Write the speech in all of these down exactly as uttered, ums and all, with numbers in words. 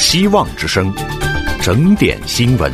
希望之声，整点新闻。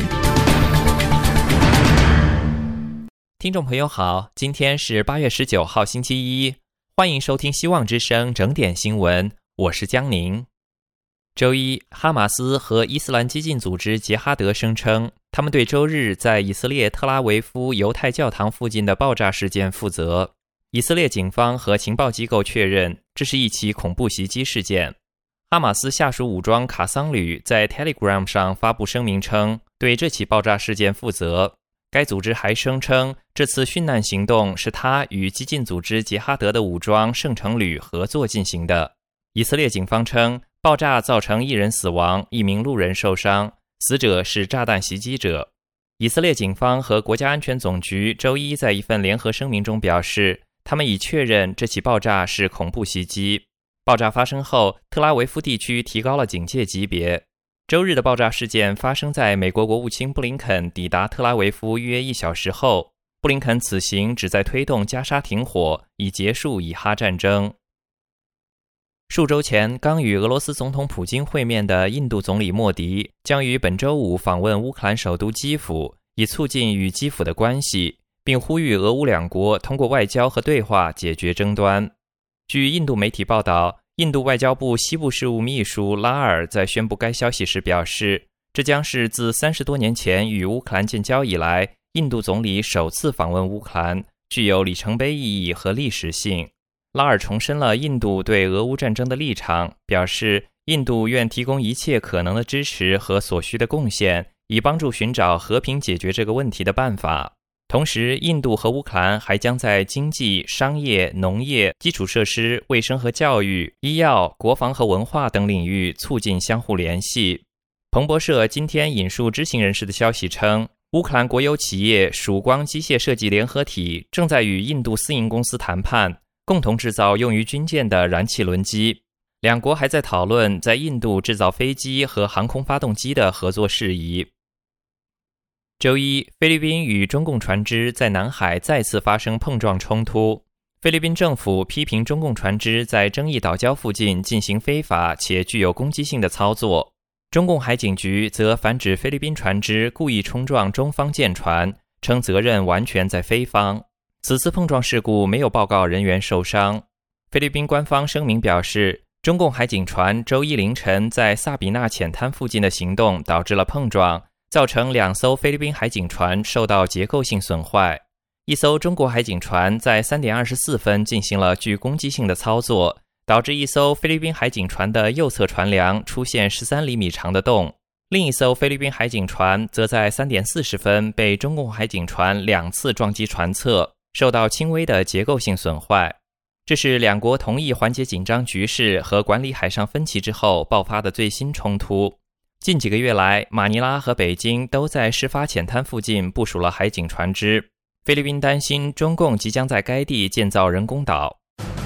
听众朋友好，今天是八月十九号星期一，欢迎收听希望之声整点新闻，我是江宁。周一，哈马斯和伊斯兰激进组织杰哈德声称，他们对周日在以色列特拉维夫犹太教堂附近的爆炸事件负责。以色列警方和情报机构确认，这是一起恐怖袭击事件。哈马斯下属武装卡桑旅在 Telegram 上发布声明称，对这起爆炸事件负责。该组织还声称，这次殉难行动是他与激进组织杰哈德的武装圣城旅合作进行的。以色列警方称，爆炸造成一人死亡，一名路人受伤，死者是炸弹袭击者。以色列警方和国家安全总局周一在一份联合声明中表示，他们已确认这起爆炸是恐怖袭击。爆炸发生后，特拉维夫地区提高了警戒级别。周日的爆炸事件发生在美国国务卿布林肯抵达特拉维夫约一小时后。布林肯此行旨在推动加沙停火，以结束以哈战争。数周前刚与俄罗斯总统普京会面的印度总理莫迪将于本周五访问乌克兰首都基辅，以促进与基辅的关系，并呼吁俄乌两国通过外交和对话解决争端。据印度媒体报道，印度外交部西部事务秘书拉尔在宣布该消息时表示，这将是自三十多年前与乌克兰建交以来，印度总理首次访问乌克兰，具有里程碑意义和历史性。拉尔重申了印度对俄乌战争的立场，表示印度愿提供一切可能的支持和所需的贡献，以帮助寻找和平解决这个问题的办法。同时，印度和乌克兰还将在经济、商业、农业、基础设施、卫生和教育、医药、国防和文化等领域促进相互联系。彭博社今天引述知情人士的消息称，乌克兰国有企业曙光机械设计联合体正在与印度私营公司谈判，共同制造用于军舰的燃气轮机。两国还在讨论在印度制造飞机和航空发动机的合作事宜。周一，菲律宾与中共船只在南海再次发生碰撞冲突。菲律宾政府批评中共船只在争议岛礁附近进行非法且具有攻击性的操作。中共海警局则反指菲律宾船只故意冲撞中方舰船，称责任完全在菲方。此次碰撞事故没有报告人员受伤。菲律宾官方声明表示，中共海警船周一凌晨在萨比纳浅滩附近的行动导致了碰撞，造成两艘菲律宾海警船受到结构性损坏。一艘中国海警船在三点二十四分进行了具攻击性的操作，导致一艘菲律宾海警船的右侧船梁出现十三厘米长的洞。另一艘菲律宾海警船则在三点四十分被中共海警船两次撞击船侧，受到轻微的结构性损坏。这是两国同意缓解紧张局势和管理海上分歧之后爆发的最新冲突。近几个月来，马尼拉和北京都在事发浅滩附近部署了海警船只。菲律宾担心中共即将在该地建造人工岛。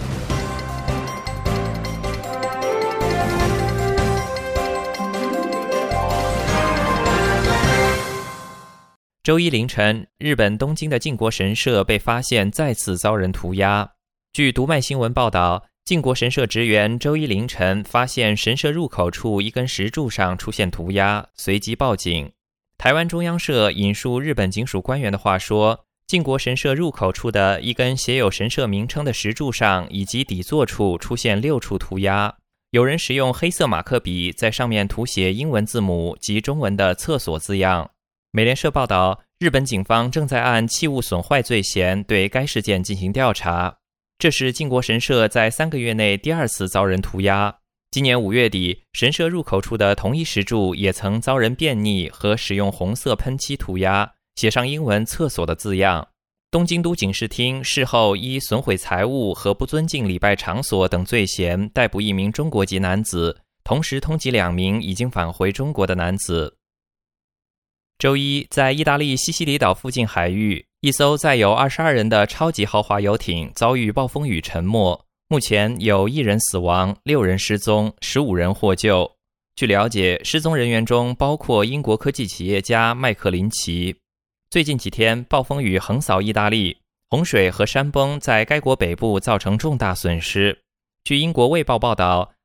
周一凌晨，日本东京的靖国神社被发现再次遭人涂鸦。据读卖新闻报道，靖国神社职员周一凌晨发现神社入口处一根石柱上出现涂鸦，随即报警。台湾中央社引述日本警署官员的话说，靖国神社入口处的一根写有神社名称的石柱上以及底座处出现六处涂鸦，有人使用黑色马克笔在上面涂写英文字母及中文的厕所字样。美联社报道，日本警方正在按器物损坏罪嫌对该事件进行调查。这是靖国神社在三个月内第二次遭人涂鸦。今年五月底，神社入口处的同一石柱也曾遭人便溺和使用红色喷漆涂鸦，写上英文厕所的字样。东京都警视厅事后依损毁财物和不尊敬礼拜场所等罪嫌逮捕一名中国籍男子，同时通缉两名已经返回中国的男子。周一，在意大利西西里岛附近海域，一艘载有二十二人的超级豪华游艇遭遇暴风雨沉没，目前有一人死亡，六人失踪，十五人获救。据了解，失踪人员中包括英国科技企业家麦克林奇。最近几天，暴风雨横扫意大利，洪水和山崩在该国北部造成重大损失。据英国卫报报道，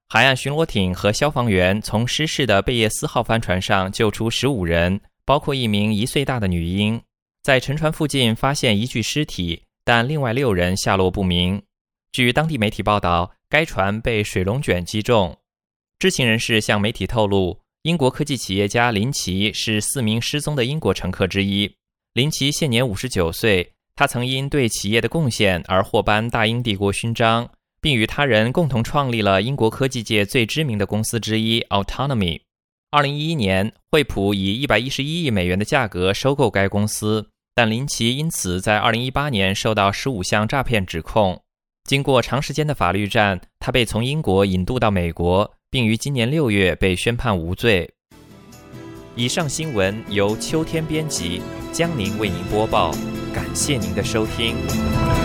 海岸巡逻艇和消防员从失事的贝叶斯号帆船上救出十五人，包括一名一岁大的女婴。在沉船附近发现一具尸体，但另外六人下落不明。据当地媒体报道，该船被水龙卷击中。知情人士向媒体透露，英国科技企业家林奇是四名失踪的英国乘客之一。林奇现年五十九岁，他曾因对企业的贡献而获颁大英帝国勋章，并与他人共同创立了英国科技界最知名的公司之一 Autonomy。二零一一年，惠普以一百一十一亿美元的价格收购该公司，但林奇因此在二零一八年受到十五项诈骗指控。经过长时间的法律战，他被从英国引渡到美国，并于今年六月被宣判无罪。以上新闻由秋天编辑，江宁为您播报，感谢您的收听。